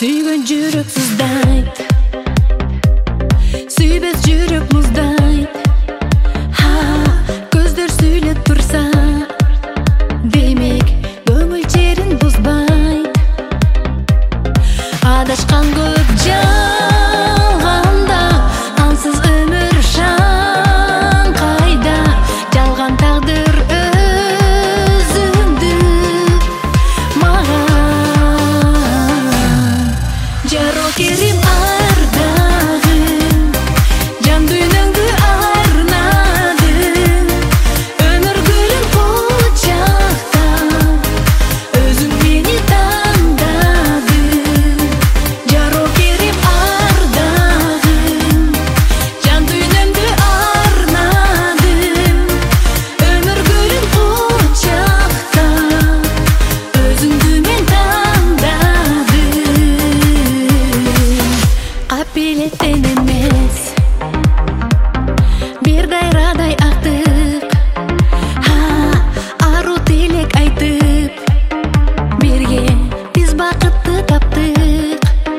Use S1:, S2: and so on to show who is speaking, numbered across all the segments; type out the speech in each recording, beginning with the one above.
S1: Suygan жүрек сыздайт, сүйбес жүрек мұздайт. Көздер сөйлеп тұрса, демек көңіл жерін бұзбайт. Адашқан көп жалғанда, ансыз өмір шаң қайда. Жалған тағдыр өзіңді маған. Жаро керім ардағым, жан дүйнөңді арнадым. Өмір гүлін құшақтап, өзің мені таңдадың. Жаро керім ардағым, жан дүйнөңді арнадым. Өмір гүлін құшақтап, өзіңді мен таңдадым. Қапелеттен емес, бір дайрадай ақтық. Ару тілек айтып, бірге біз бақытты таптық.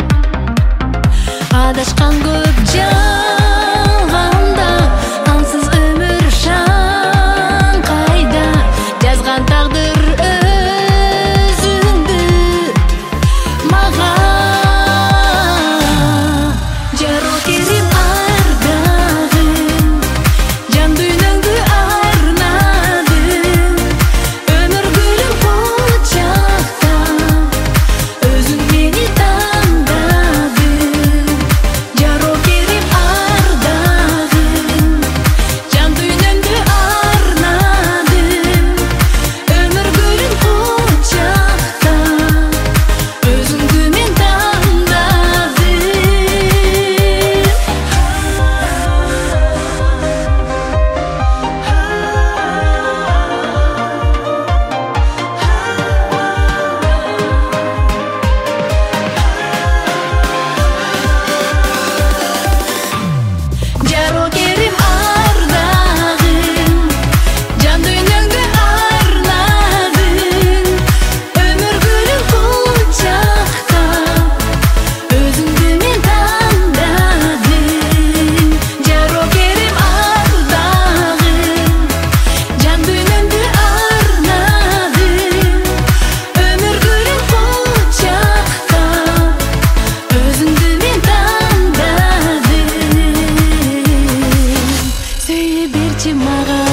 S1: Адашқан көп жалғанда, ансыз өмір шаң қайда. Жазған тағдыр өзіңді маған. Жаро керім ардағым, жан дүйнөңді арнадым. Өмір гүлін құшақтап, өзің мені таңдадың. Жаро керім ардағым, жан дүйнөңді арнадым. Өмір гүлін құшақтап, өзіңді мен таңдадым. Жаро керім ардағым, жан дүйнөңді арнадың. Өмір гүлін құшақтап, өзіңді мен таңдадым. Жаро керім ардағым, жан дүйнөңді арнадым. Өмір гүлін құшақтап, өзіңді мен таңдадым. Сөйле берші маған.